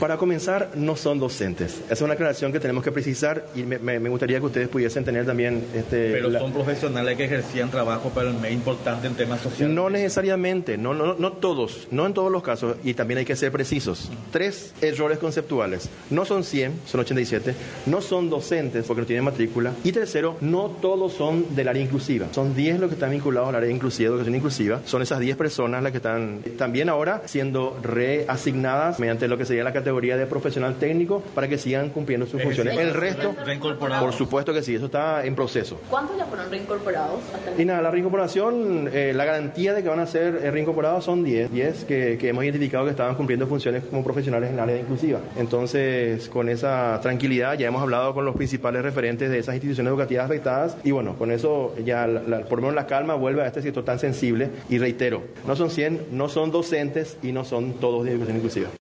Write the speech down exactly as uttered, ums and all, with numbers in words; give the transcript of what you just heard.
Para comenzar, no son docentes. Esa es una aclaración que tenemos que precisar y me, me, me gustaría que ustedes pudiesen tener también... Este, Pero la... son profesionales que ejercían trabajo para el M E importante en temas sociales. No necesariamente, no, no, no todos, no en todos los casos, y también hay que ser precisos. Tres errores conceptuales. No son cien, son ochenta y siete. No son docentes porque no tienen matrícula. Y tercero, no todos son del área inclusiva. Son diez los que están vinculados al área inclusiva, educación inclusiva. Son esas diez personas las que están también ahora siendo reasignadas mediante lo que sería la categoría de profesional técnico para que sigan cumpliendo sus funciones. El resto, por supuesto que sí, eso está en proceso. ¿Cuántos ya fueron reincorporados hasta el... Y nada, la reincorporación, eh, la garantía de que van a ser eh, reincorporados son diez, diez que, que hemos identificado que estaban cumpliendo funciones como profesionales en el área inclusiva. Entonces, con esa tranquilidad ya hemos hablado con los principales referentes de esas instituciones educativas afectadas y bueno, con eso ya la, la, por lo menos la calma vuelve a este sector tan sensible y reitero, no son cien, no son docentes y no son todos de educación inclusiva.